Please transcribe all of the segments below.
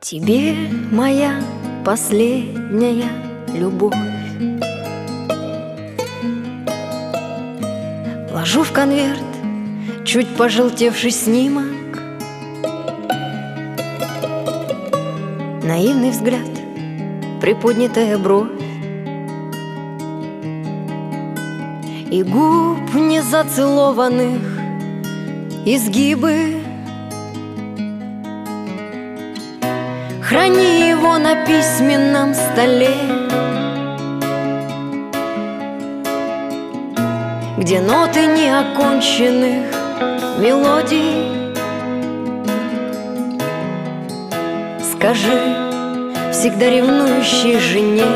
Тебе моя последняя любовь ложу в конверт чуть пожелтевший снимок, наивный взгляд, приподнятая бровь и губ незацелованных изгибы. Храни его на письменном столе, где ноты неоконченных мелодий. Скажи всегда ревнующей жене,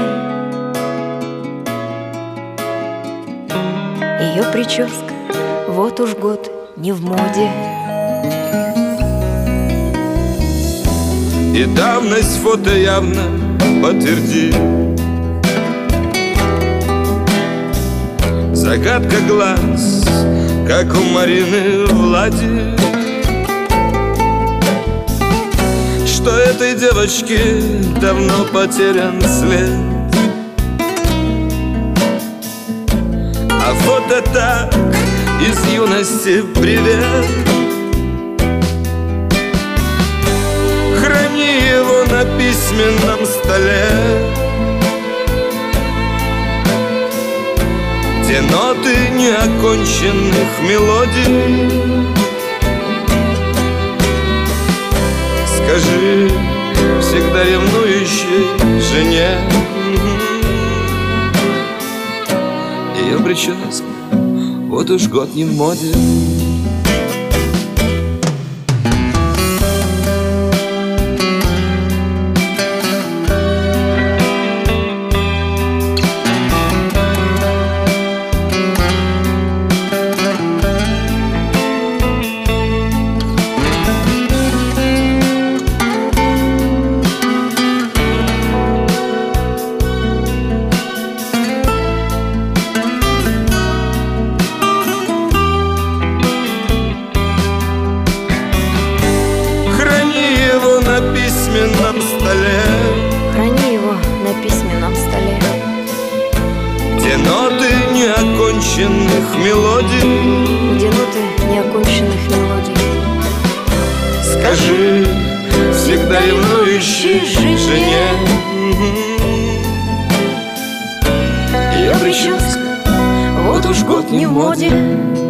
ее прическа вот уж год не в моде. И давность фото явно подтвердит. Загадка глаз, как у Марины Влади, что этой девочке давно потерян след. А фото так из юности привет. Храни его на письменном столе, где ноты неоконченных мелодий. Скажи всегда ревнующей жене, ее прическа вот уж год не в моде. На письменном столе, храни его на письменном столе, где ноты неоконченных мелодий. где ноты неоконченных мелодий. Скажи всегда ревнующей жене, ее прическа вот уж год не в моде.